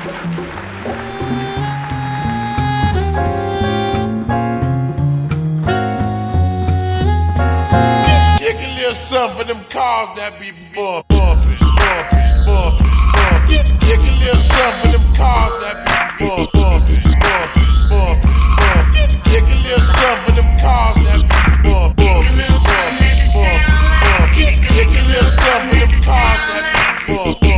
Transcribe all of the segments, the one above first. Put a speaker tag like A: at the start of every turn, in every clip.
A: Some for them cars that be bumpin'. Just kick a little something for them cars that be bumpin'. Just kick a little something for them cars that be bumpin'. Just kick a little something for them cars that be bumpin'.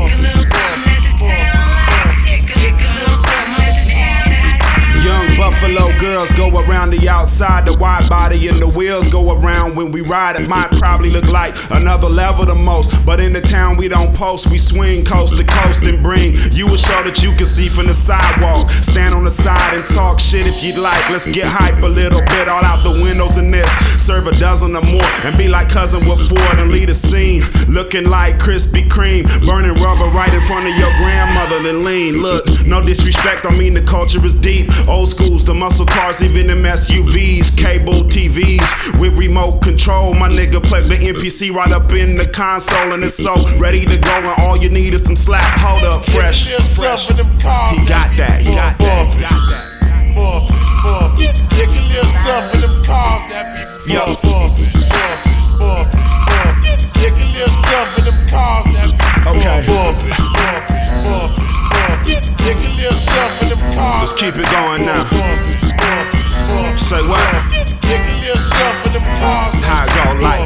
B: Young Buffalo girls go around the outside, the wide body and the wheels go around when we ride. It might probably look like another level the most, but in the town we don't post, we swing coast to coast and bring you a show that you can see from the sidewalk. Stand on the side and talk shit if you'd like. Let's get hype a little bit all out the windows in this. Serve a dozen or more and be like Cousin with Ford and lead a scene. Looking like Krispy Kreme, burning rubber right in front of your grandmother, then lean. Look, no disrespect, I mean the culture is deep. Old schools, the muscle cars, even them SUVs, cable TVs with remote control. My nigga plug the MPC right up in the console and it's so ready to go. And all you need is some slap. Hold up, fresh. He got that. He got that.
A: Just kick a little something for them cars that be bumpin'. Just kick a little something for them cars that be bumpin'. Just kick a little something for them cars.
B: Let's keep it going now. Say what?
A: Just kick a little something for them cars.
B: How it go like?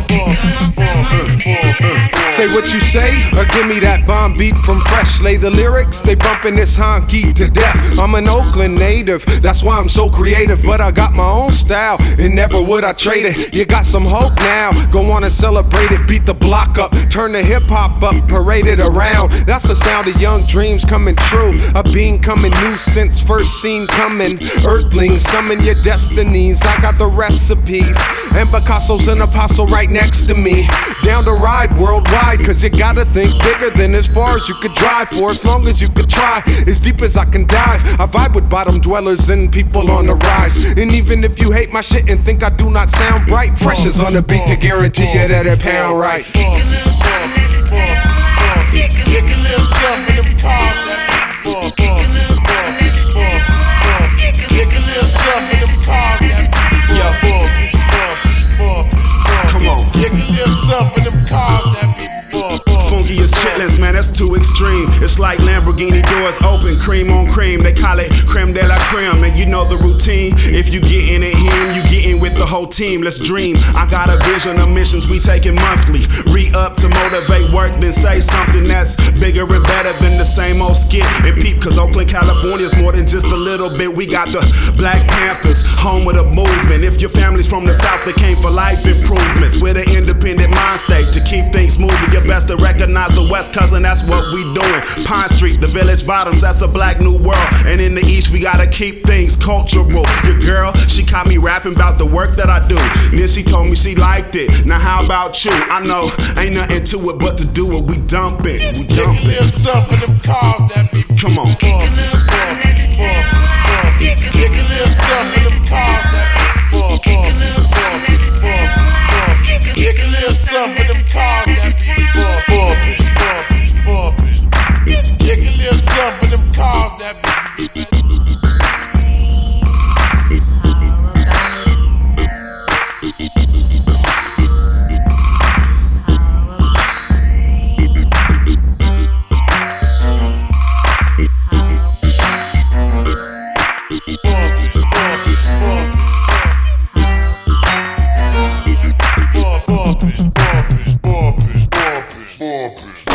C: Say what you say, or give me that bomb beat from Fresh. Lay the lyrics, they bumpin' this honky to death. I'm an Oakland native, that's why I'm so creative. But I got my own style, and never would I trade it. You got some hope now, go on and celebrate it. Beat the block up, turn the hip hop up, parade it around. That's the sound of young dreams coming true. A being coming new since first seen coming. Earthlings, summon your destinies. I got the recipes, and Picasso's an apostle right next to me. Down to ride worldwide, cause you gotta think bigger than as far as you could drive. For as long as you could try, as deep as I can dive. I vibe with bottom dwellers and people on the rise. And even if you hate my shit and think I do not sound bright, Fresh is on the beat to guarantee you that it pound right.
A: Kick a little something for them cars that be bumpin'. Kick a little something for them cars that be bumpin'.
B: Come on.
A: Kick a little something for them cars that be bumpin'.
B: Funky as chitlins, man, that's too extreme. It's like Lamborghini doors open, cream on cream. They call it creme de la creme, and you know the routine. If you get in it here, you get in with the whole team. Let's dream. I got a vision of missions we taking monthly. Re-up to motivate work, then say something that's bigger and better than the same old skit. And peep, cause Oakland, California's more than just a little bit. We got the Black Panthers, home of the movement. If your family's from the South, they came for life improvements. We're the independent mind state to keep things moving. You best to recognize the West, cousin, that's what we doing. Pine Street, the Village Bottoms, that's a black new world. And in the East, we gotta keep things cultural. Your girl, she caught me rapping about the work that I do. Then she told me she liked it. Now how about you? I know ain't nothing to it but to do it. We dumpin', we dumpin'.
A: Kick a little something for them cars that be
B: Come on.
A: Kick a little something for them cars that be Kick a little something for them cars that be bumpin'. Just kick a little something for them cars that be bumpin'.